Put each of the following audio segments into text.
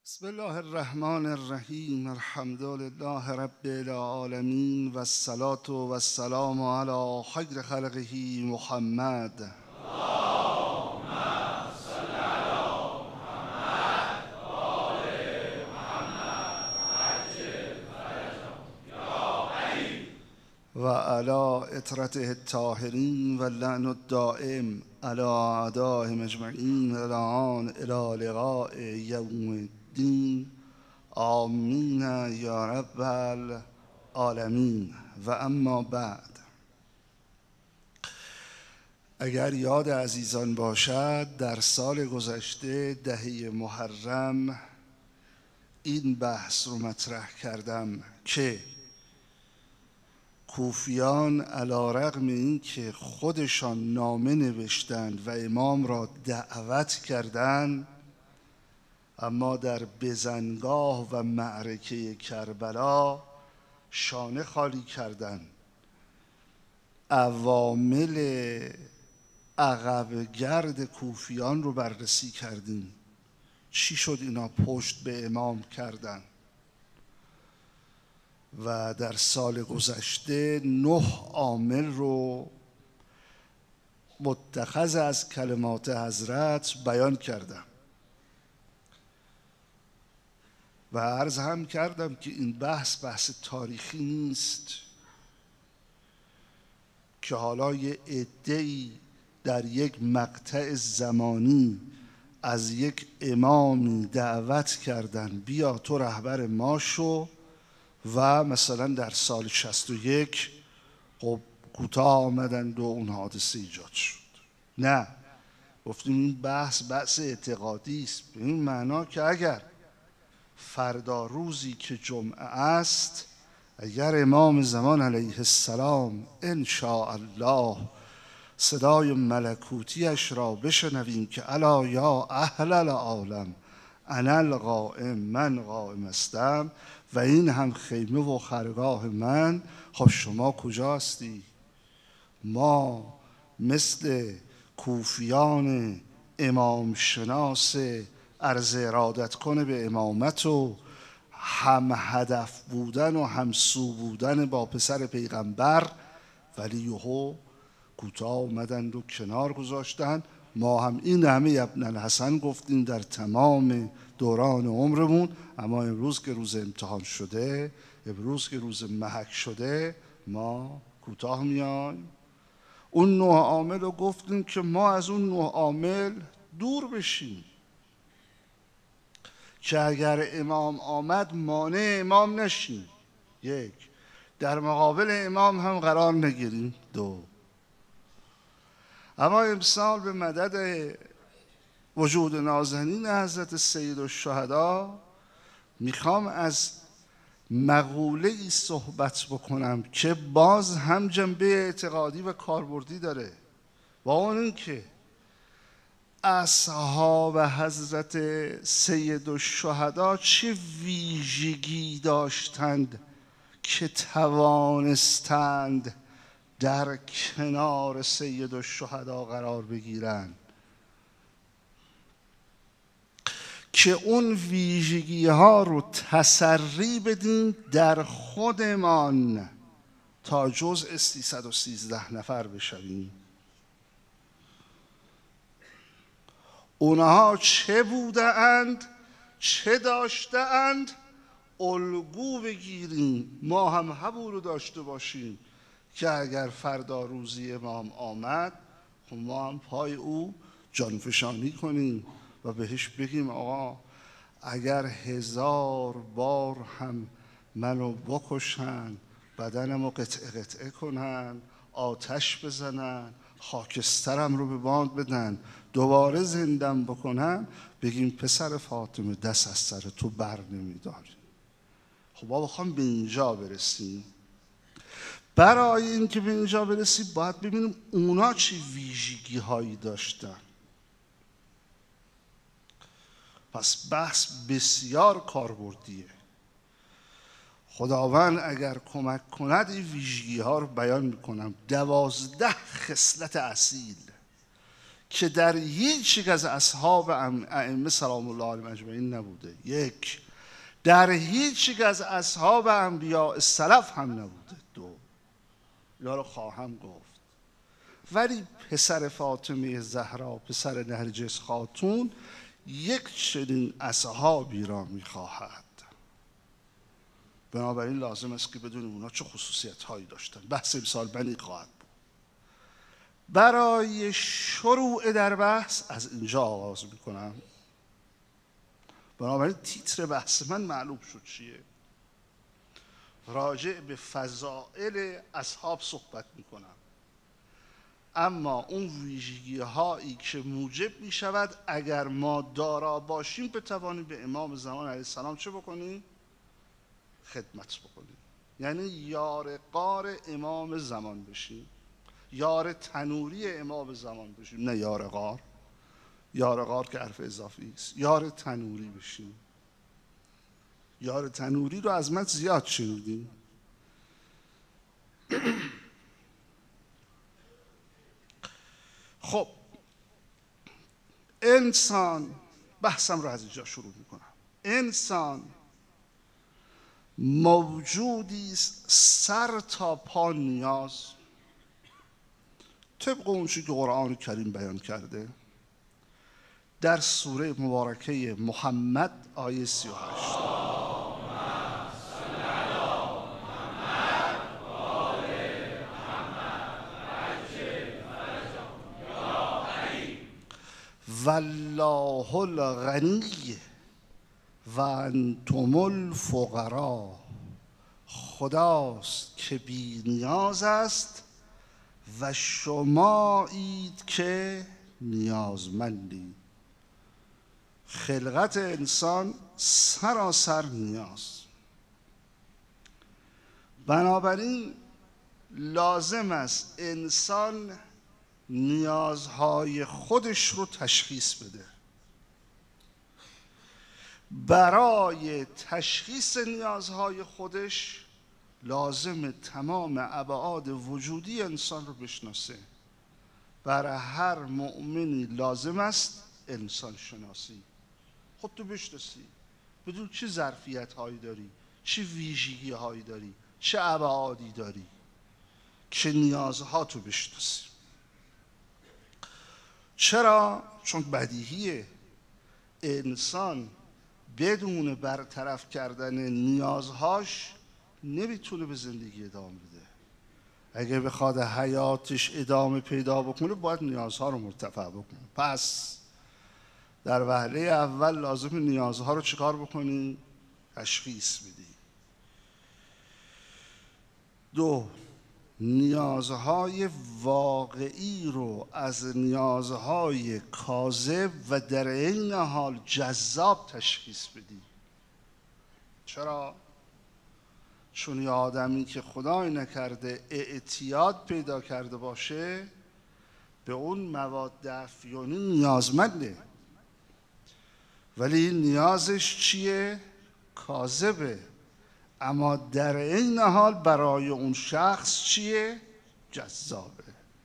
بسم الله الرحمن الرحیم. الحمد لله رب العالمین و الصلاة و السلام علی خیر خلقه محمد. و علی اطرته الطاهرین و لعن الدائم علی اعدائهم اجمعین الان الی لقاء یوم الدین. آمین یا رب العالمین. و اما بعد، اگر یاد عزیزان باشد، در سال گذشته دهه محرم این بحث رو مطرح کردم که کوفیان علی‌رغم این که خودشان نامه نوشتند و امام را دعوت کردند، اما در بزنگاه و معرکه کربلا شانه خالی کردند. عوامل عقبگرد کوفیان رو بررسی کردیم. چی شد اینا پشت به امام کردن؟ و در سال گذشته 9 عامل رو متخذ از کلمات حضرت بیان کردم و عرض هم کردم که این بحث تاریخی نیست که حالا یه عده‌ای در یک مقطع زمانی از یک امامی دعوت کردن بیا تو رهبر ما شو و مثلا در سال 61 خب کوتاه آمدند و اون حادثه ایجاد شد. نه، گفتیم این بحث اعتقادی است، به این معنا که اگر فردا روزی که جمعه است، اگر امام زمان علیه السلام ان شاء الله صدای ملکوتیش را بشنویم که الا یا اهل العالم انا القائم، من قائم هستم و این هم خیمه و خرگاه من، خب شما کجا هستی؟ ما مثل کوفیان امام شناس عرض ارادت کنه به امامت و هم هدف بودن و هم سو بودن با پسر پیغمبر، ولی یهو کوتاه اومدند و کنار گذاشتن. ما هم این همه ابن الحسن گفتیم در تمام دوران عمرمون، اما امروز که روز امتحان شده، امروز که روز محک شده، ما کوتاه میایم. اون 9 عامل رو گفتیم که ما از اون 9 عامل دور بشیم که اگر امام آمد مانع امام نشیم. 1. در مقابل امام هم قرار نگیریم. 2. اما امسال به مدد وجود نازنین حضرت سید الشهدا میخوام از مقوله ای صحبت بکنم که باز هم جنبه اعتقادی و کاربردی داره، و اون این که اصحاب حضرت سید الشهدا چه ویژگی داشتند که توانستند در کنار سید الشهدا قرار بگیرند، که اون ویژگی ها رو تسری بدیم در خودمان تا جزء 313 نفر بشویم. اونها چه بوده اند، چه داشته اند، الگو بگیریم، ما هم همون رو داشته باشیم که اگر فردا روزی امام آمد، خب ما هم پای او جانفشانی کنیم و بهش بگیم آقا اگر 1000 بار هم منو بکشن، بدنمو قطعه قطعه کنن، آتش بزنن، خاکسترم رو به باد بدن، دوباره زندم بکنن، بگیم پسر فاطمه دست از سر تو بر نمیداری. خب ما بخوام به اینجا برسیم. برای اینکه به اینجا برسیم باید ببینیم اونا چه ویژگی هایی داشتن. پس بحث بسیار کاربردیه. خداوند اگر کمک کند این ویژگی ها رو بیان میکنم. 12 خصلت اصیل که در هیچ یک از اصحاب ائمه سلام الله علیهم اجمعین نبوده. یک، در هیچ یک از اصحاب انبیاء سلف هم نبوده. دو، اینا رو خواهم گفت. ولی پسر فاطمه زهرا، پسر نرگس خاتون، یک چنین اصحابی را میخواهد. بنابراین لازم است که بدونیم اونا چه خصوصیت هایی داشتن. بحث امسال بنی خواهد بود. برای شروع در بحث از اینجا آغاز میکنم. بنابراین تیتر بحث من معلوم شد چیه. راجع به فضائل اصحاب صحبت میکنم، اما اون ویژگی هایی که موجب می شود اگر ما دارا باشیم بتوانیم به امام زمان علیه السلام چه بکنیم؟ خدمت بکنیم. یعنی یار غار امام زمان بشیم، یار تنوری امام زمان بشیم، نه یار غار. یار غار که حرف اضافی است. یار تنوری بشیم. یار تنوری رو از من زیاد شنیدیم. خب انسان، بحثم رو از اینجا شروع میکنم. انسان موجودی است سر تا پا نیاز، طبق اون چیزی که قرآن کریم بیان کرده در سوره مبارکه محمد آیه 38. والله الغنی و انتم الفقراء. خداست که بی نیاز است و شمایید که نیازمندید. خلقت انسان سراسر نیاز. بنابراین لازم است انسان نیازهای خودش رو تشخیص بده. برای تشخیص نیازهای خودش لازم تمام ابعاد وجودی انسان رو بشناسه. برای هر مؤمنی لازم است انسان شناسی. خودتو بشناسی، بدون چه ظرفیت هایی داری، چه ویژگی هایی داری، چه ابعادی داری، که نیازهاتو بشناسی. چرا؟ چون بدیهیه انسان بدون برطرف کردن نیازهاش نمیتونه به زندگی ادامه بده. اگه بخواد حیاتش ادامه پیدا بکنه باید نیازها رو مرتفع بکنه. پس در وهله اول لازم نیازها رو چیکار بکنی؟ تشخیص بدی. دو، نیازهای واقعی رو از نیازهای کاذب و در عین حال جذاب تشخیص بدی. چرا؟ چون یه آدمی که خدای نکرده اعتیاد پیدا کرده باشه به اون مواد افیونی نیازمنده، ولی نیازش چیه؟ کاذبه، اما در این حال برای اون شخص چیه؟ جذابه.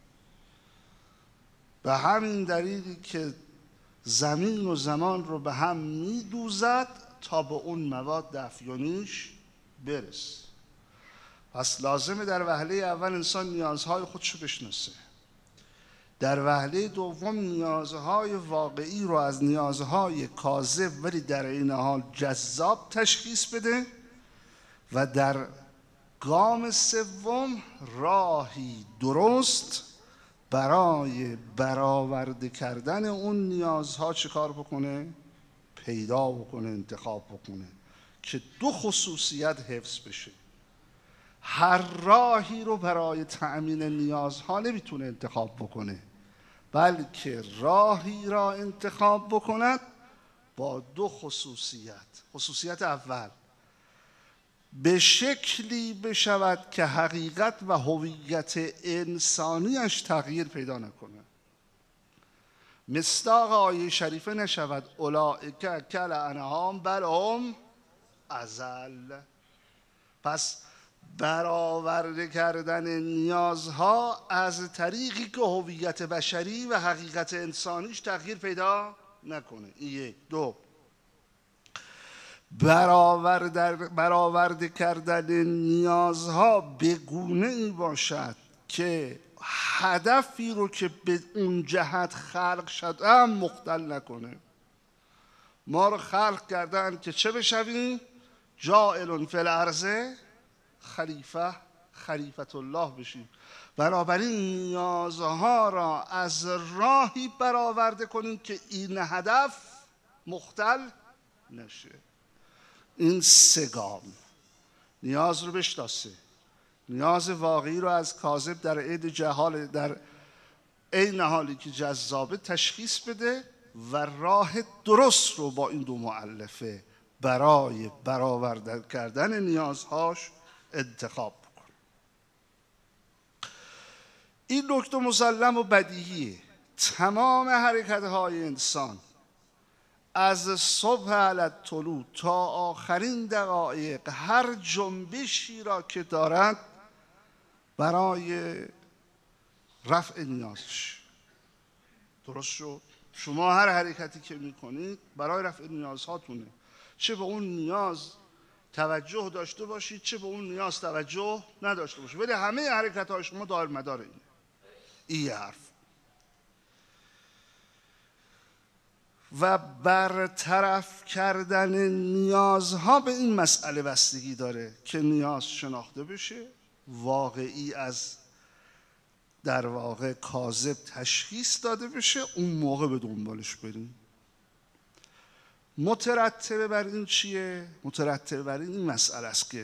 به همین دلیلی که زمین و زمان رو به هم میدوزد تا به اون مواد افیونیش برسه. پس لازمه در وهله اول انسان نیازهای خودشو بشناسه. در وهله دوم نیازهای واقعی رو از نیازهای کاذب ولی در این حال جذاب تشخیص بده و در گام سوم راهی درست برای برآورده کردن اون نیازها چه کار بکنه؟ پیدا بکنه، انتخاب بکنه که دو خصوصیت حفظ بشه. هر راهی رو برای تأمین نیازها نمیتونه انتخاب بکنه، بلکه راهی را انتخاب بکند با دو خصوصیت. خصوصیت اول، به شکلی بشود که حقیقت و هویت انسانیش تغییر پیدا نکنه. مصداق آیه شریفه نشود اولئک کالانعام بل هم اضل. پس برآورده کردن نیازها از طریقی که هویت بشری و حقیقت انسانیش تغییر پیدا نکنه. این یک. دو، برآورده کردن نیازها به گونه‌ای باشد که هدفی رو که به اون جهت خلق شده هم مختل نکنه. ما رو خلق کردن که چه بشویم؟ جاعل فی الارض خلیفت الله بشیم. بنابراین نیازها را از راهی برآورده کنیم که این هدف مختل نشه. این سه گام. نیاز رو بشناسه، نیاز واقعی رو از کاذب در عین جهال، در عین حالی که جذابه تشخیص بده و راه درست رو با این دو مؤلفه برای برآورده کردن نیازهاش انتخاب بکن. این نکته مسلم و بدیهیه. تمام حرکت‌های انسان از صبح علی الطلوع تا آخرین دقایق هر جنبشی را که دارند برای رفع نیازش. درست شد؟ شما هر حرکتی که میکنید برای رفع نیازهاتونه. چه به اون نیاز توجه داشته باشید چه به اون نیاز توجه نداشته باشید، ولی همه حرکت‌های شما دار مدار اینه. این حرف. و برطرف کردن نیازها به این مسئله بستگی داره که نیاز شناخته بشه، واقعی از در واقع کاذب تشخیص داده بشه، اون موقع به دنبالش بریم. مترتبه بر این چیه؟ مترتبه بر این مسئله است که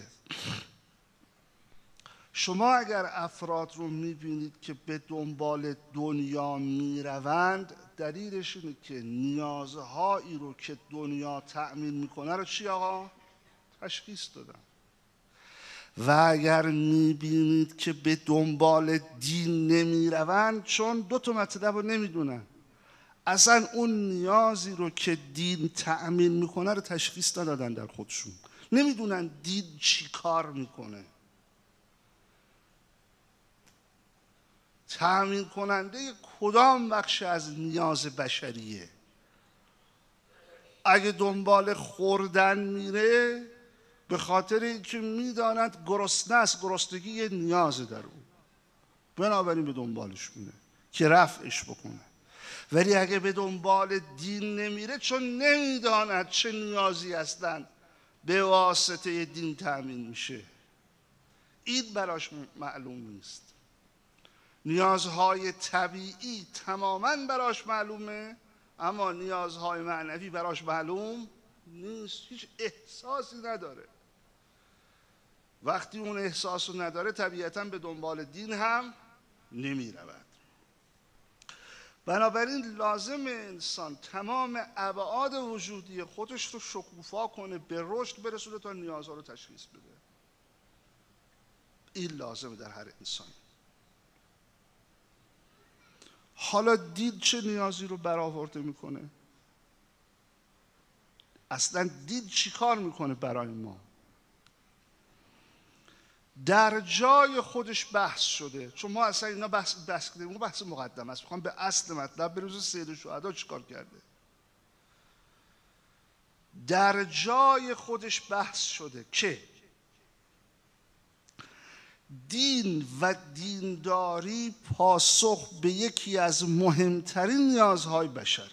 شما اگر افراد رو میبینید که به دنبال دنیا میروند، دلیلش اینه که نیازهایی رو که دنیا تأمین میکنه رو چی آقا؟ تشخیص دادن. و اگر میبینید که به دنبال دین نمیروند، چون دو تا مطلب رو نمیدونن، اصلا اون نیازی رو که دین تأمین میکنه رو تشخیص ندادن در خودشون، نمیدونن دین چی کار میکنه. تأمین کننده کدام بخش از نیاز بشریه؟ اگه دنبال خوردن میره به خاطر اینکه میداند گرسنه است، گرسنگی یه نیازه در اون، بنابراین به دنبالش میره که رفعش بکنه. ولی اگه به دنبال دین نمیره چون نمیداند چه نیازی هستند به واسطه دین تأمین میشه، این براش معلوم نیست. نیازهای طبیعی تماماً براش معلومه، اما نیازهای معنوی براش معلوم نیست، هیچ احساسی نداره. وقتی اون احساس رو نداره طبیعتاً به دنبال دین هم نمی رود. بنابراین لازم انسان تمام ابعاد وجودی خودش رو شکوفا کنه، به رشد برسونه تا نیازها رو تشخیص بده. این لازمه در هر انسانی. حالا دین چه نیازی رو برآورده میکنه؟ اصلا دین چی کار میکنه برای ما؟ در جای خودش بحث شده، چون ما اصلا اینا بحث کردیم، بحث مقدمه است. میخوام به اصل مطلب برسیم. سید الشهدا چی کار کرده؟ در جای خودش بحث شده که دین و دینداری پاسخ به یکی از مهمترین نیازهای بشره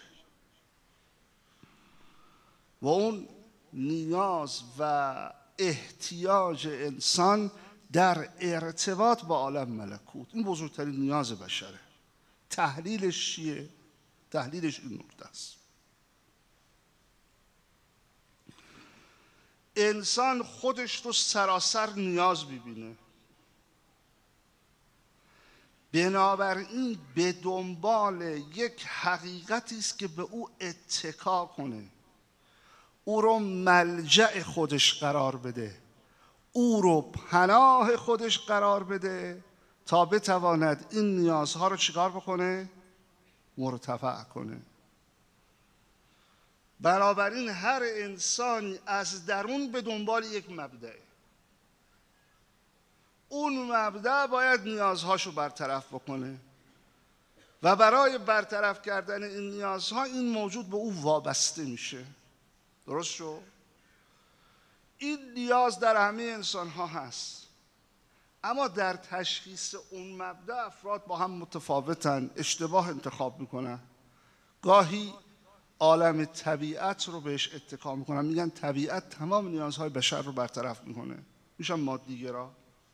و اون نیاز و احتیاج انسان در ارتباط با عالم ملکوت. این بزرگترین نیاز بشره. تحلیلش چیه؟ تحلیلش این نکته است: انسان خودش رو سراسر نیاز ببینه، بنابراین به دنبال یک حقیقتی است که به او اتکا کنه، او رو ملجأ خودش قرار بده، او رو پناه خودش قرار بده تا بتواند این نیازها رو چیکار بکنه؟ مرتفع کنه. بنابراین هر انسانی از درون به دنبال یک مبدأه. اون مبدأ باید نیازهاشو برطرف بکنه و برای برطرف کردن این نیازها این موجود به او وابسته میشه. درست شو؟ این نیاز در همه انسان ها هست، اما در تشخیص اون مبدأ افراد با هم متفاوتن، اشتباه انتخاب میکنن. گاهی عالم طبیعت رو بهش اتکا میکنن، میگن طبیعت تمام نیازهای بشر رو برطرف میکنه، میشن مادیگرا.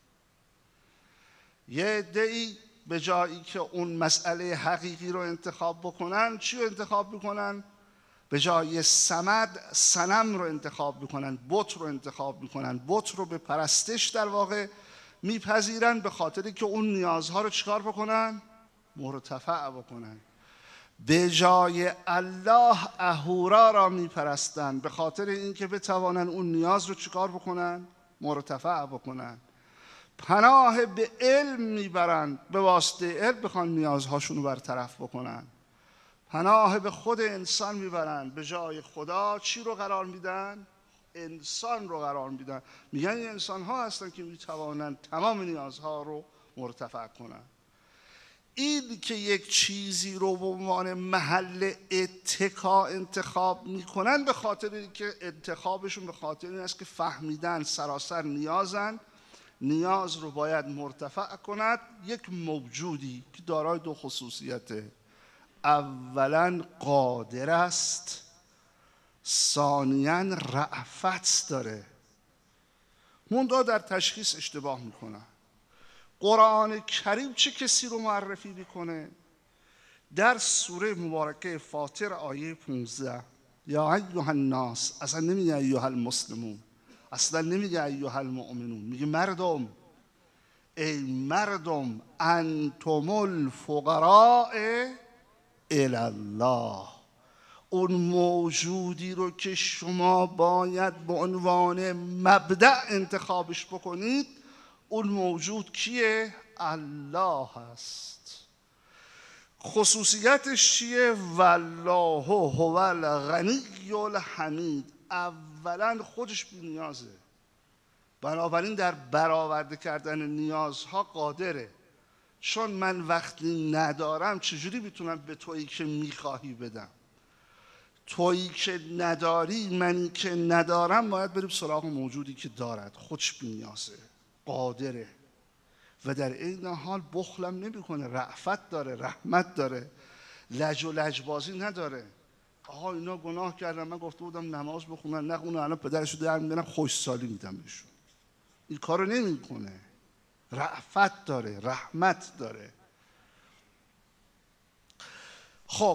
یه عده‌ای به جایی که اون مسئله حقیقی رو انتخاب بکنن، چی رو انتخاب میکنن؟ به جای صمد صنم رو انتخاب میکنن، بت رو انتخاب میکنن، بت رو به پرستش در واقع میپذیرن، به خاطری که اون نیازها رو چیکار بکنن؟ مرتفع بکنن. به جای الله اهورا را میپرستن، به خاطر اینکه بتوانن اون نیاز رو چیکار بکنن؟ مرتفع بکنن. پناه به علم میبرن، به واسطه علم بخوان نیازهاشون رو برطرف بکنن. پناه به خود انسان میبرن، به جای خدا چی رو قرار میدن؟ انسان رو قرار میدن. میگن این انسان ها هستن که میتوانن تمام نیازها رو مرتفع کنن. این که یک چیزی رو به عنوان محل اتکا انتخاب میکنن، به خاطر اینکه انتخابشون به خاطر این است که فهمیدن سراسر نیازن، نیاز رو باید مرتفع کند. یک موجودی که دارای دو خصوصیته: اولا قادر است، ثانیاً رأفت داره. منتها در تشخیص اشتباه میکنن. قرآن کریم چه کسی رو معرفی میکنه؟ در سوره مبارکه فاطر آیه 15 یا ایها الناس، اصلا نمیگه ایها المسلمون، اصلا نمیگه ایها المؤمنون، میگه مردم، ای مردم، انتم الفقراء الی الله. اون موجودی رو که شما باید به عنوان مبدأ انتخابش بکنید، اون موجود کیه؟ الله هست. خصوصیتش چیه؟ والله هو الغنی الحمید. اولا خودش بی نیازه، بنابراین در برآورده کردن نیازها قادره. چون من وقتی ندارم چجوری میتونم به تویی که میخواهی بدم؟ تویی که نداری، منی که ندارم، باید بریم سراغ موجودی که دارد، خودش بی نیازه، قادره و در این حال بخلم نمیکنه، رأفت داره، رحمت داره، لج و لجبازی نداره. آها اینا گناه کردن، من گفته بودم نماز بخونن نخونن، الان پدرشو در میارن خوشسالی میدم بهشون. این کارو نمیکنه. رأفت داره، رحمت داره. خب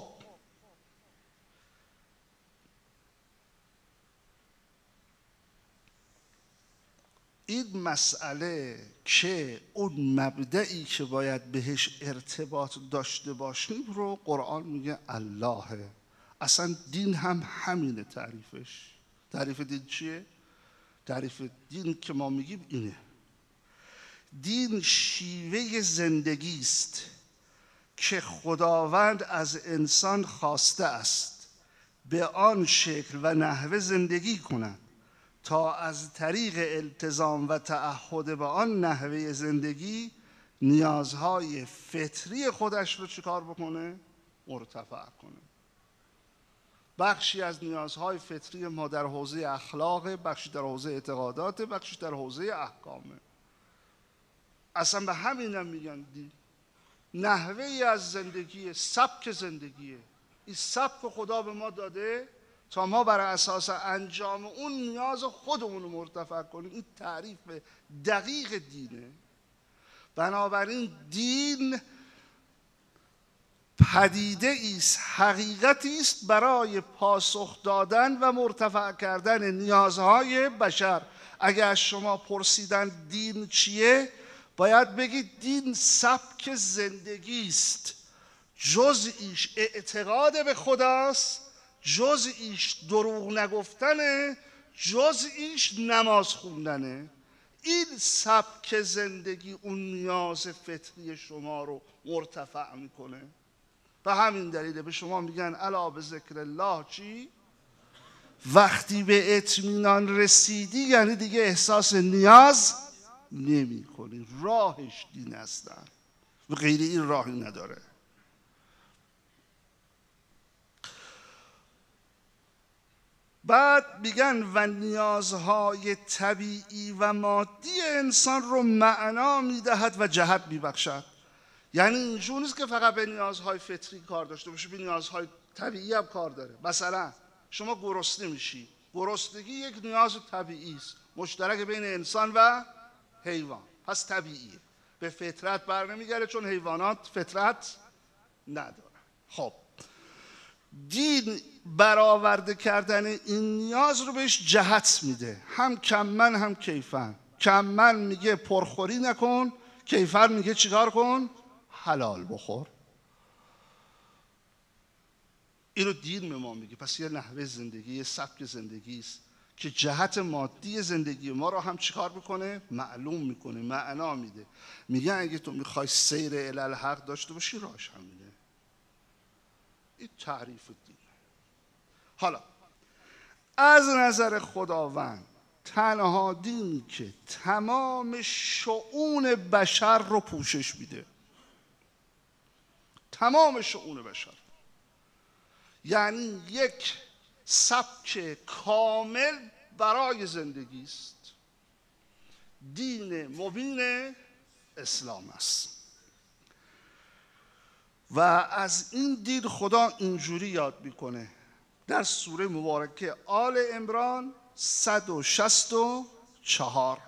این مسئله که اون مبدئی که باید بهش ارتباط داشته باشیم رو قرآن میگه اللهه. اصلا دین هم همینه تعریفش. تعریف دین چیه؟ تعریف دین که ما میگیم اینه: دین شیوه زندگی است که خداوند از انسان خواسته است به آن شکل و نحوه زندگی کند تا از طریق التزام و تعهد به آن نحوه زندگی نیازهای فطری خودش رو چیکار بکنه؟ مرتفع کنه. بخشی از نیازهای فطری ما در حوزه اخلاق، بخشی در حوزه اعتقادات، بخشی در حوزه احکامه. اصلا به همین هم میگن دین. نحوه ای از زندگی، سبک زندگیه. این سبک خدا به ما داده تا ما بر اساس انجام اون نیاز خودمون رو مرتفع کنیم. این تعریف دقیق دینه. بنابراین دین پدیده ایست، حقیقتی است برای پاسخ دادن و مرتفع کردن نیازهای بشر. اگر شما پرسیدن دین چیه، باید بگید دین سبک زندگی است. جزئیش اعتقاد به خداست، جزئیش دروغ نگفتنه، جزئیش نماز خوندنه. این سبک زندگی اون نیاز فطری شما رو مرتفع میکنه. به همین دلیل به شما میگن الا به ذکر الله چی؟ وقتی به اطمینان رسیدی یعنی دیگه احساس نیاز نمی کنی. راهش دین هستن و غیر این راهی نداره. بعد میگن و نیازهای طبیعی و مادی انسان رو معنا میدهد و جهت میبخشد. یعنی اینجور نیست که فقط به نیازهای فطری کار داشته باشه، به نیازهای طبیعی هم کار داره. مثلا شما گرسنه میشی، گرسنگی یک نیاز طبیعی است، مشترک بین انسان و حیوان، پس طبیعیه، به فطرت بر نمیگره چون حیوانات فطرت نداره. خب دین برآورده کردن این نیاز رو بهش جهت میده، هم کمن هم کیفن. کمن میگه پرخوری نکن، کیفن میگه چیکار کن؟ حلال بخور. اینو دین به ما میگه. پس یه نحوه زندگی، یه سبک زندگی است که جهت مادی زندگی ما رو هم چیکار میکنه؟ معلوم میکنه، معنا میده. میگه اگه تو میخوای سیر الی الحق داشته باشی راهش همینه. این تعریف دین. حالا از نظر خداوند تنها دینی که تمام شؤون بشر رو پوشش میده، تمام شؤون بشر، یعنی یک سبک کامل برای زندگی است، دین مبین اسلام است. و از این دین خدا اینجوری یاد میکنه در سوره مبارکه آل عمران 164: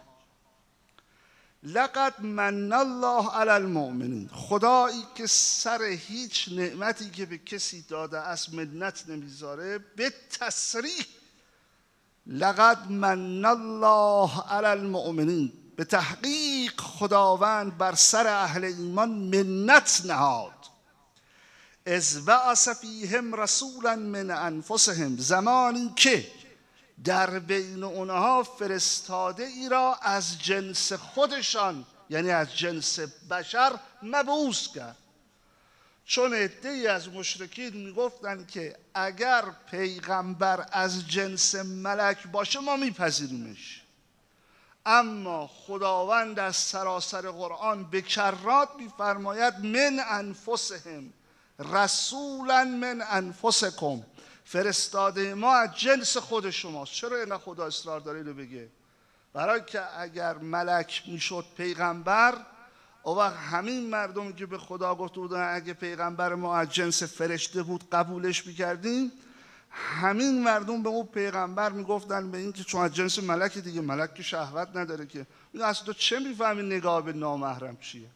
لقد من الله علی المؤمنین. خدایی که سر هیچ نعمتی که به کسی داده است منت نمیذاره، به تصریح لقد من الله علی المؤمنین، به تحقیق خداوند بر سر اهل ایمان منت نهاد. اذ بعث فیهم رسولا من انفسهم، زمانی که در بین اونها فرستاده ای را از جنس خودشان، یعنی از جنس بشر، مبعوث کرد. چون عده‌ای از مشرکین میگفتند که اگر پیغمبر از جنس ملک باشه ما میپذیریمش، اما خداوند از سراسر قرآن به کرات میفرماید من انفسهم رسولا من انفسکم، فرستاده ما از جنس خود شماست. چرا اینا خدا اصرار داره اینو بگه؟ برای که اگر ملک میشد پیغمبر، او وقت همین مردمی که به خدا گفته بودن اگه پیغمبر ما از جنس فرشته بود قبولش میکردیم، همین مردم به اون پیغمبر میگفتن به این که چون از جنس ملک دیگه، ملک که شهوت نداره که. میگه اصلا تو چه میفهمی نگاه به نامحرم چیه؟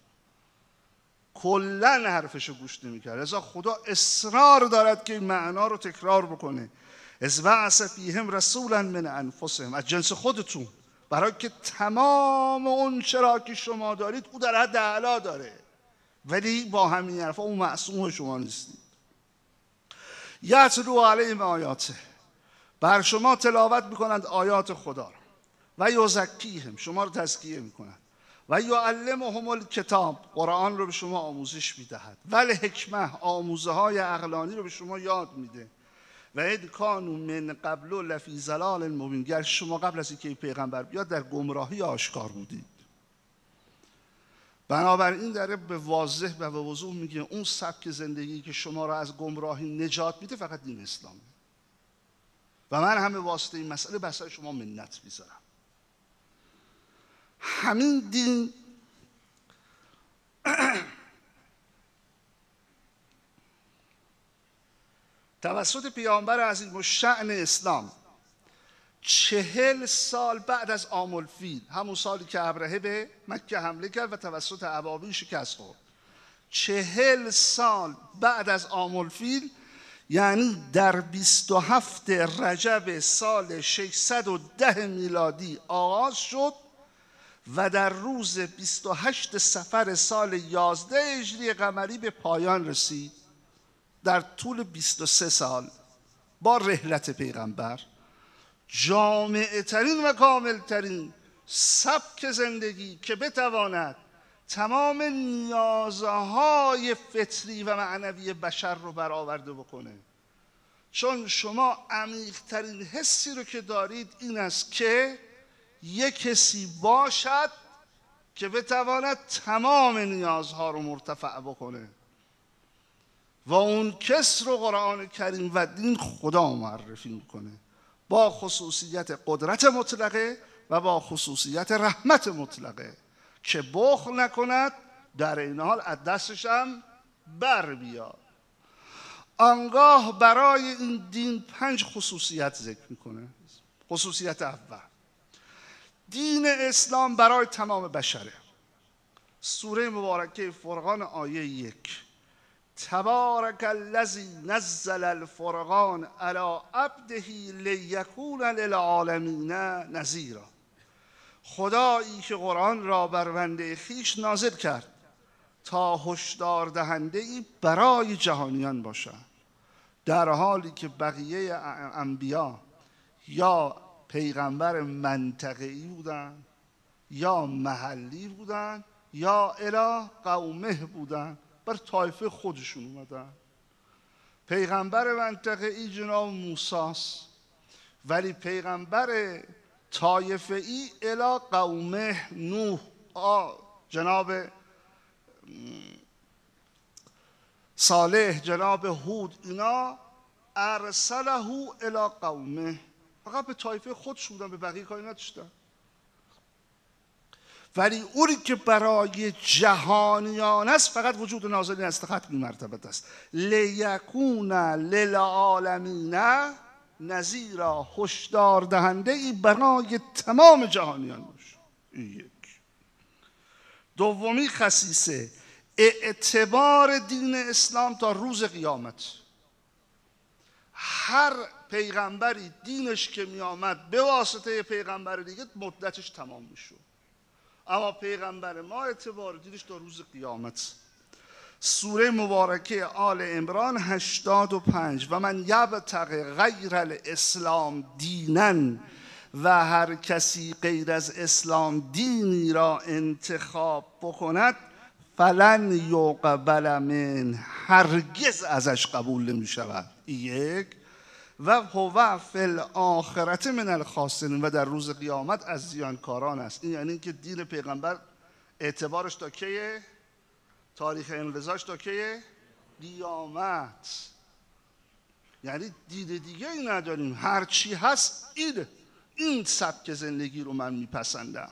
کلن حرفشو گوش نمیکرد. لذا خدا اصرار دارد که این معنا رو تکرار بکنه. اذ بعث فیهم رسولا من انفسهم، از جنس خودتون، برای که تمام اون چرا که شما دارید او در حد اعلا داره، ولی با همین حرفا اون معصوم شما نیستید. یتلو علیهم آیاته، بر شما تلاوت میکنند آیات خدا را، و یزکیهم، شما رو تزکیه میکنند، و یعلمهم الکتاب، قرآن رو به شما آموزش میدهد، و الحکمه، آموزه های عقلانی رو به شما یاد میده. و اذ کانوا من قبل لفی ضلال مبین، گر شما قبل از اینکه پیغمبر بیاد در گمراهی آشکار بودید. بنابراین داره به واضح و به وضوح میگه اون سبک زندگی که شما را از گمراهی نجات میده فقط دین اسلام، و من همه واسطه این مسئله به سر شما منت میذارم. همین دین توسط پیامبر عظیم الشأن اسلام 40 سال بعد از عام الفیل، همون سالی که ابرهه به مکه حمله کرد و توسط ابابیل شکست خورد، 40 سال بعد از عام الفیل، یعنی در 27 رجب سال 610 میلادی آغاز شد و در روز 28 صفر سال 11 هجری قمری به پایان رسید. در طول 23 سال با رحلت پیغمبر جامع ترین و کامل ترین سبک زندگی که بتواند تمام نیازهای فطری و معنوی بشر رو برآورده بکنه. چون شما عمیق ترین حسی رو که دارید این است که یک کسی باشد که بتواند تمام نیازها رو مرتفع بکنه و اون کس رو قرآن کریم و دین خدا معرفی میکنه با خصوصیت قدرت مطلقه و با خصوصیت رحمت مطلقه که بخل نکند، در این حال از دستش هم بر بیاد. آنگاه برای این دین 5 خصوصیت ذکر میکنه. خصوصیت اول، دین اسلام برای تمام بشره. سوره مبارکه فرقان آیه 1: تبارک الذی نزل الفرقان علی عبده لیکون للعالمین نذیرا. خدایی که قرآن را بر بنده خویش نازل کرد تا هشدار دهنده‌ای برای جهانیان باشد، در حالی که بقیه انبیا یا پیغمبر منطقه‌ای بودن یا محلی بودن یا الی قومه بودن، بر طایفه خودشون اومدن. پیغمبر منطقه‌ای جناب موسی، ولی پیغمبر طایفه‌ای الی قومه نوح، جناب صالح، جناب هود، اینا ارسله الی قومه، فقط به طایفه خودشون بودن، به بقیه کاری نداشتن. ولی اونی که برای جهانیان است فقط وجود نازلین است، ختمی مرتبت است. لیکون للعالمین نذیرا، هشدار دهنده ای برای تمام جهانیان باشه. این یک. دومی خصیصه، اعتبار دین اسلام تا روز قیامت. هر پیغمبری دینش که می آمد به واسطه پیغمبر دیگه مدتش تمام میشد، اما پیغمبر ما اعتبار دیدش تا روز قیامت. سوره مبارکه آل عمران 85: و من یبتغی غیر الاسلام دینا، و هر کسی غیر از اسلام دینی را انتخاب بکند فلن یقبل من، هرگز ازش قبول نمی شود. یک. و هو فی الاخرة من الخاسرین، و در روز قیامت از زیانکاران است. این یعنی که دین پیغمبر اعتبارش تا کیه؟ تاریخ انقضاش تا کیه؟ قیامت. یعنی دین دیگه ای نداریم، هر چی هست اینه. این سبک زندگی رو من میپسندم.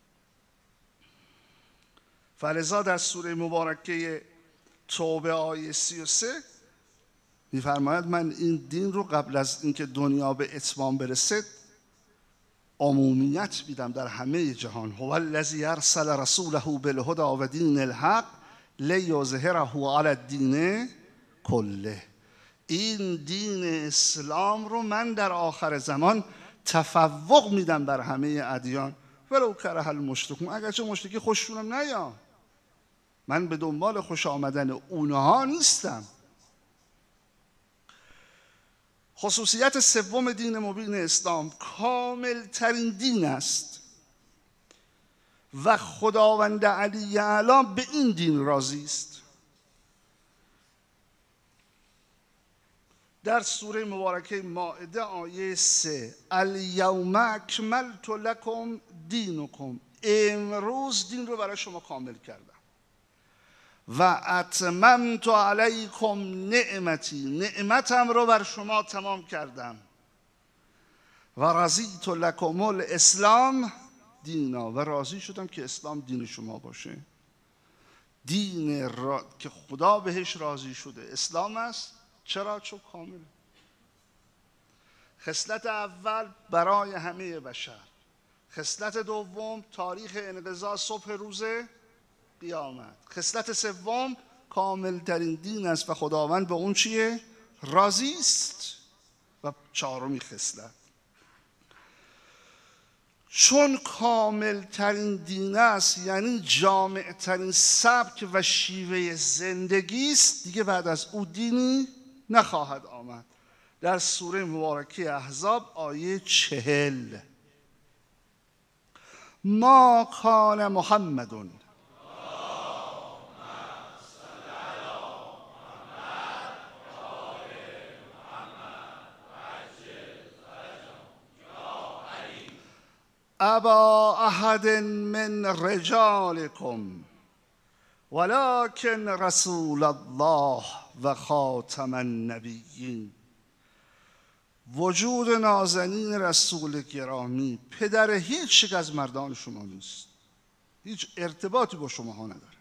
فلذا در سوره مبارکه توبه آیه 33 میفرماید من این دین رو قبل از اینکه دنیا به اتمام برسه عمومیت میدم در همه جهان. هو الذی ارسل رسوله بالهدی و دین الحق لیظهره علی الدین کله. این دین اسلام رو من در آخر زمان تفوق میدم بر همه ادیان، ولو کره المشرکون، اگرچه مشرکی خوششونم نیاد. من به دنبال خوش آمدن اونها نیستم. خصوصیت سوم دین مبین اسلام، کامل ترین دین است و خداوند علی اعلی به این دین راضی است. در سوره مبارکه مائده آیه 3: الیوم اکملت لکم دینکم، امروز دین رو برای شما کامل کردم. و اتممت علیکم نعمتی، نعمتم رو بر شما تمام کردم. و رضیت لکم الاسلام دینا، و راضی شدم که اسلام دین شما باشه. دین که خدا بهش راضی شده اسلام است. چرا؟ چون کامله. خصلت اول برای همه بشر. خصلت دوم تاریخ انقضا صبح روز قیامت. خصلت سوم کامل ترین دین است و خداوند به اون چیه؟ راضی است. و چهارمی خصلت، چون کامل ترین دین است یعنی جامع ترین سبک و شیوه زندگی است، دیگه بعد از او دینی نخواهد آمد. در سوره مبارکه احزاب آیه 40: ما کان محمد ابا احد من رجالکم ولکن رسول الله و خاتم النبیین. وجود نازنین رسول گرامی پدر هیچ یک از مردان شما نیست، هیچ ارتباطی با شما ها نداره.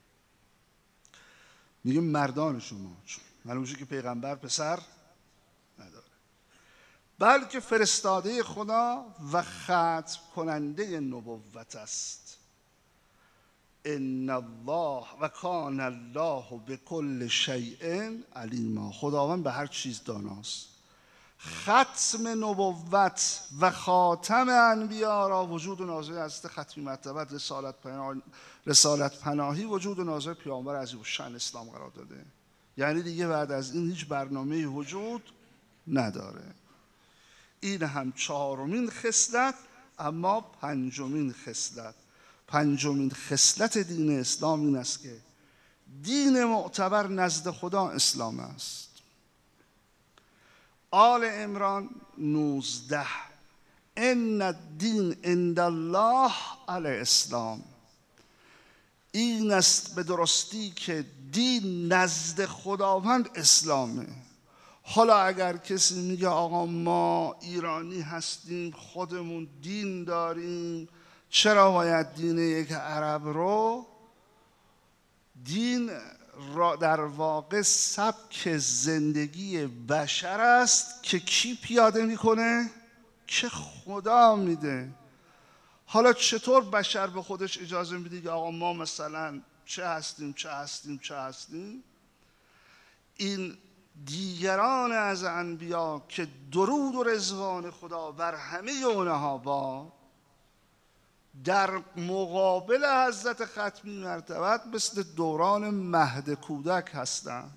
میگیم مردان شما، معلوم میشه که پیغمبر پسر نداره، بلکه فرستاده خدا و ختم کننده نبوت است. ان الله و کان الله بكل شیء علیما. خداوند به هر چیز داناست. ختم نبوت و خاتم انبیا را وجود نازل حضرت ختمی مرتبت رسالت پناهی وجود نازل پیامبر عظیم الشأن اسلام قرار داده. یعنی دیگه بعد از این هیچ برنامه وجود نداره. این هم چهارمین خصلت، اما پنجمین خصلت دین اسلام این است که دین معتبر نزد خدا اسلام است. آل عمران 19 ان الدین عند الله الاسلام. این است به درستی که دین نزد خداوند اسلامه. حالا اگر کسی میگه آقا ما ایرانی هستیم، خودمون دین داریم، چرا باید دین یک عرب رو؟ دین را در واقع سبک زندگی بشر است که کی پیاده میکنه؟ که خدا میده. حالا چطور بشر به خودش اجازه میده که آقا ما مثلا چه هستیم؟ این دیگران از انبیا که درود و رضوان خدا بر همه اونها با، در مقابل حضرت ختمی مرتبت مثل دوران مهد کودک هستند.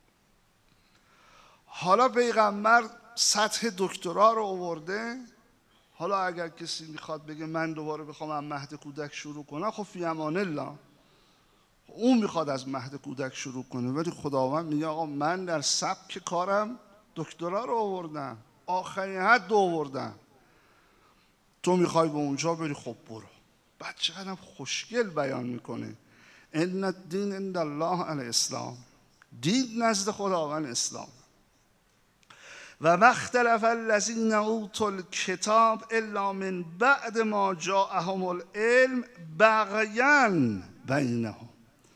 حالا پیغمبر سطح دکترا رو آورده. حالا اگر کسی میخواد بگه من دوباره بخوام از مهد کودک شروع کنم، خب فی امان الله، اون میخواد از مهد کودک شروع کنه، ولی خداوند میگه آقا من در سبک کارم دکترا رو آوردم، آخرین حد آوردم، تو میخوای به اونجا بری، خب برو. بعد چقدر خوشگل بیان میکنه ان الدین عند الله الاسلام. دین نزد خداوند اسلام. و ما اختلف الذین اوتوا الکتاب الا من بعد ما جاءهم العلم بغیا بینهم.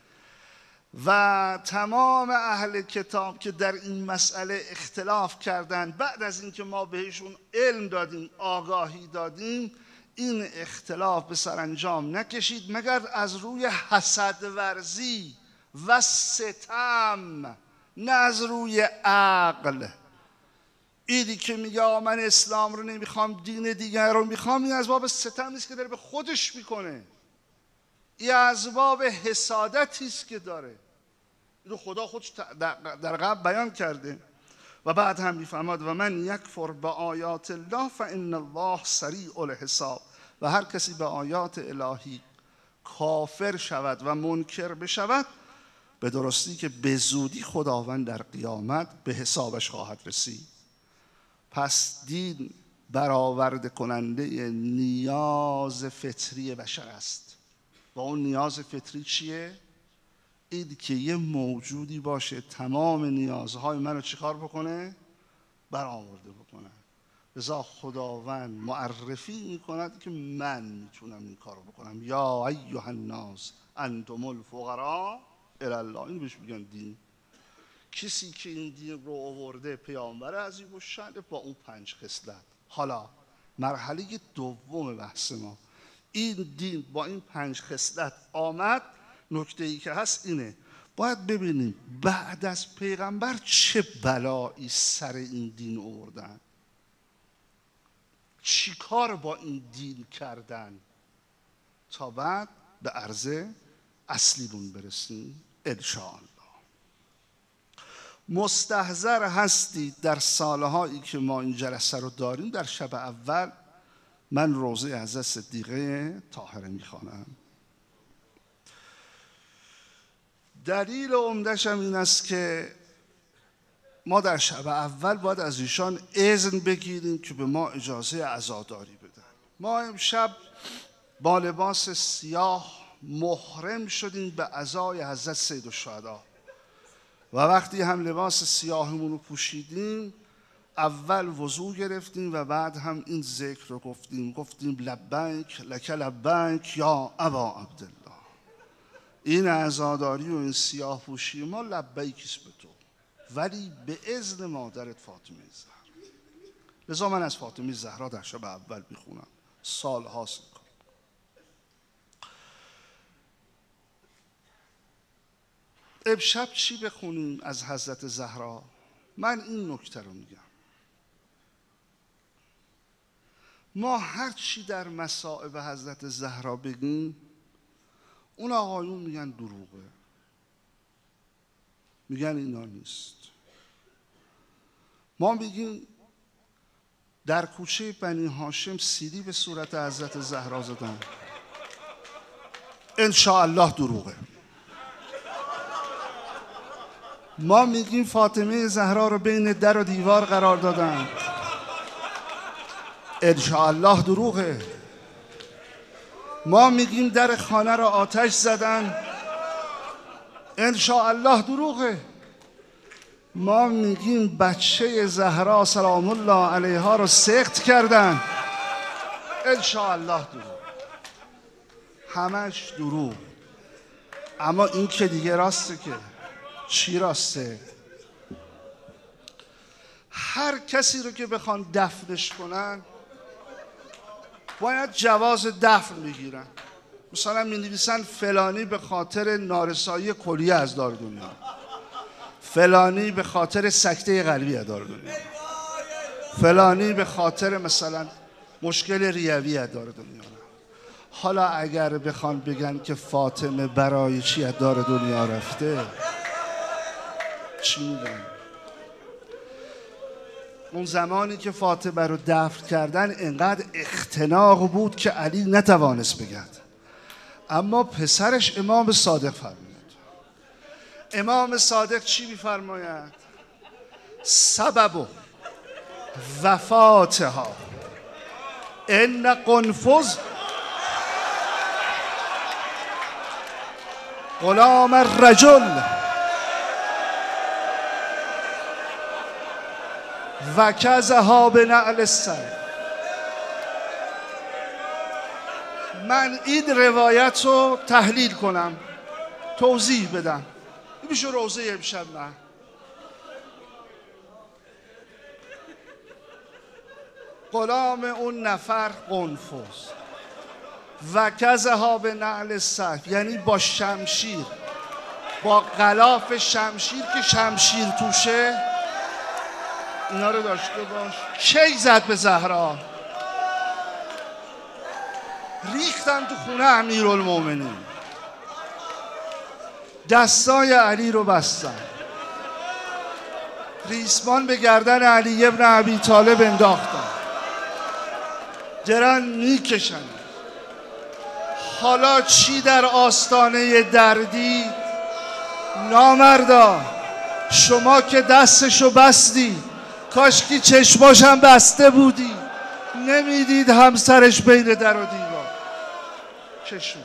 و تمام اهل کتاب که در این مسئله اختلاف کردند بعد از اینکه ما بهشون علم دادیم، آگاهی دادیم، این اختلاف به سرانجام نکشید مگر از روی حسد ورزی و ستم، نه از روی عقل. ایدی که میگه من اسلام رو نمیخوام، دین دیگر رو میخوام، این از باب ستم نیست که داره به خودش میکنه، این از باب حسادتی است که داره. اینو خدا خودش در قبل بیان کرده. و بعد هم میفرماد و من یکفر به آیات الله فان الله سریع الحساب. و هر کسی به آیات الهی کافر شود و منکر بشود، به درستی که به زودی خداوند در قیامت به حسابش خواهد رسید. پس دین برآورده کننده نیاز فطری بشر است. و اون نیاز فطری چیه؟ این که یه موجودی باشه تمام نیازهای منو چیکار بکنه؟ برآورده بکنه. لذا خداوند معرفی میکند که من میتونم این کارو بکنم. یا ایها الناس انتم الفقراء الی الله. این بهش میگن دین. کسی که این دین رو آورده پیامبر عظیم الشأن با اون 5 خصلت. حالا مرحله دوم بحث ما، این دین با این 5 خصلت آمد. نکته ای که هست اینه، باید ببینیم بعد از پیغمبر چه بلایی سر این دین آوردن، چی کار با این دین کردن، تا بعد به عرض اصلیمون برسیم انشاءالله. مستحضر هستید در سالهایی که ما این جلسه رو داریم، در شب اول من روضه حضرت صدیقه طاهره میخوانم. دلیل عمده‌ش هم این است که ما در شب اول باید از ایشان اذن بگیریم که به ما اجازه عزاداری بدن. ما امشب با لباس سیاه محرم شدیم به عزای حضرت سیدالشهدا و وقتی هم لباس سیاهمون رو پوشیدیم اول وضو گرفتیم و بعد هم این ذکر رو گفتیم لبیک لک لبیک یا ابا عبدالله. این عزاداری و این سیاه پوشی ما لبیکیست به تو، ولی به اذن مادرت فاطمه زهرا. لذا من از فاطمه زهرا در شب اول میخونم، سال هاست میکنم. امشب چی بخونیم از حضرت زهرا؟ من این نکته رو میگم، ما هر چی در مصائب حضرت زهرا بگیم اون آقایون میگن دروغه، میگن اینا نیست. ما میگیم در کوچه بنی هاشم سیدی به صورت حضرت زهرا زدن، انشاءالله دروغه. ما میگیم فاطمه زهرا رو بین در و دیوار قرار دادن، انشاءالله دروغه. ما میگیم در خانه را آتش زدن، انشاءالله دروغه. ما میگیم بچه زهرا سلام الله علیها رو سقط کردن، انشاءالله دروغ. همش دروغ. اما این که دیگه راسته. که چی راسته؟ هر کسی رو که بخوان دفنش کنن باید جواز دفن بگیرن. مثلا می نویسن فلانی به خاطر نارسایی کلیه از دار دنیا، فلانی به خاطر سکته قلبی از دار دنیا، فلانی به خاطر مثلا مشکل ریوی از دار دنیا. حالا اگر بخوان بگن که فاطمه برای چی از دار دنیا رفته، چی میگن؟ اون زمانی که فاطمه رو دفن کردن انقدر اختناق بود که علی نتوانست بگد، اما پسرش امام صادق فرمود. امام صادق چی میفرماید؟ سبب وفاتها ان قنفذ غلام الرجل و کزها به نعل السیف. من این روایت رو تحلیل کنم، توضیح بدم. این میشه روزه امشب. نه، غلام اون نفر قنفذ و کزها به نعل السیف، یعنی با شمشیر، با غلاف شمشیر که شمشیر توشه، اینا رو داشته باش. کی زد به زهرا؟ ریختن تو خونه امیرالمومنین، دستای علی رو بستن، ریسمان به گردن علی ابن ابی طالب انداختن، درن میکشن. حالا چی در آستانه دردی؟ نامردا شما که دستشو بستی، کاشکی چشماشم بسته بودی، نمیدید همسرش بین در و دیوار چشم.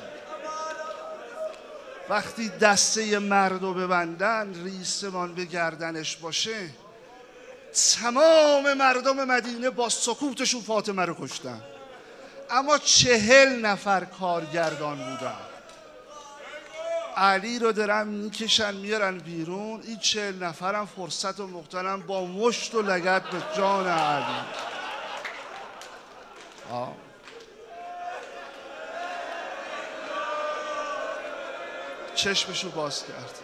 وقتی دسته مردو ببندن، ریسمان به گردنش باشه، تمام مردم مدینه با سکوتشون فاطمه رو کشتن. اما 40 نفر کارگردان بودن، علی رو درم میکشن میارن بیرون. این 40 نفرم فرصت و مقتنم با مشت و لگد به جان علی. چشمشو باز کرد.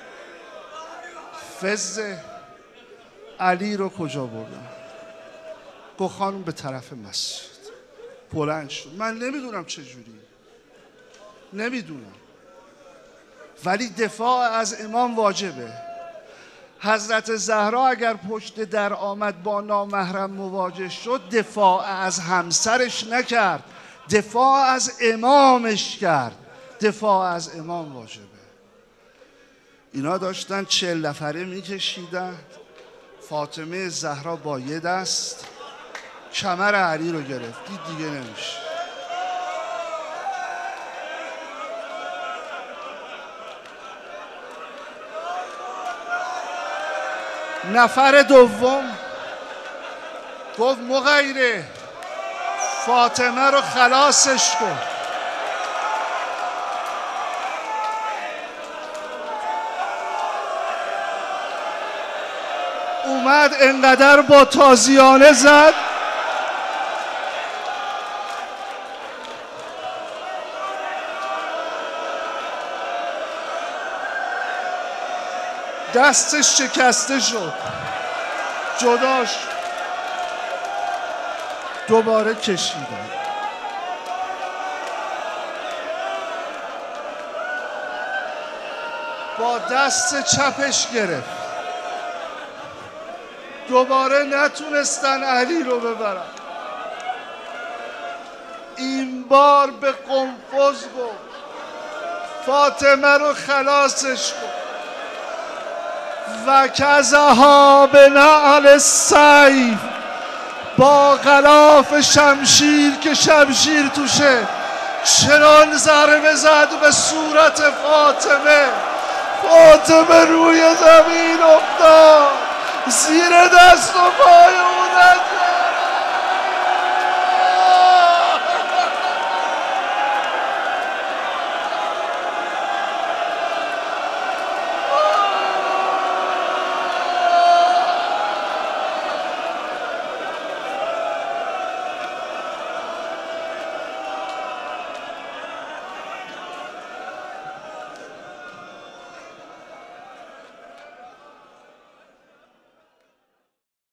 فز علی رو کجا بردن؟ گفت خانم به طرف مسجد. بلند شد. من نمیدونم چجوری، نمیدونم، ولی دفاع از امام واجبه. حضرت زهرا اگر پشت در آمد با نامحرم مواجه شد، دفاع از همسرش نکرد، دفاع از امامش کرد. دفاع از امام واجبه. اینا داشتن 40 نفره میکشیدن، فاطمه زهرا با یه دست کمر علی رو گرفت، دید دیگه نمیشه. نفر دوم گفت مغیره فاطمه رو خلاصش کن. اومد انقدر با تازیانه زد دستش شکسته شد، جداش دوباره کشیدن. با دست چپش گرفت، دوباره نتونستن علی رو ببرن. این بار به قنفذ گفت فاطمه رو خلاصش کن. و کزها به نعل السیف، با غلاف شمشیر که شمشیر توشه چنان ضربه زد به صورت فاطمه. فاطمه روی زمین افتاد، زیر دست و پای اون